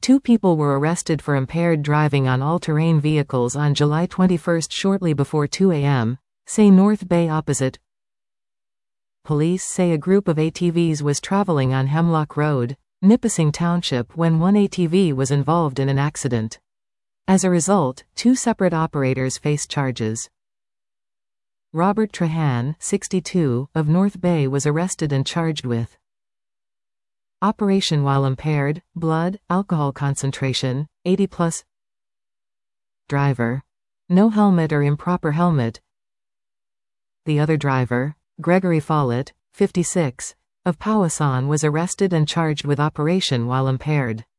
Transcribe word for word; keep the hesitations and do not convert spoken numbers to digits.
Two people were arrested for impaired driving on all-terrain vehicles on July twenty-first shortly before two a m, say North Bay opposite. Police say a group of A T Vs was traveling on Hemlock Road, Nipissing Township when one A T V was involved in an accident. As a result, two separate operators faced charges. Robert Trahan, sixty-two, of North Bay was arrested and charged with operation while impaired, blood, alcohol concentration, eighty plus. Driver. No helmet or improper helmet. The other driver, Gregory Follett, fifty-six, of Powassan was arrested and charged with operation while impaired.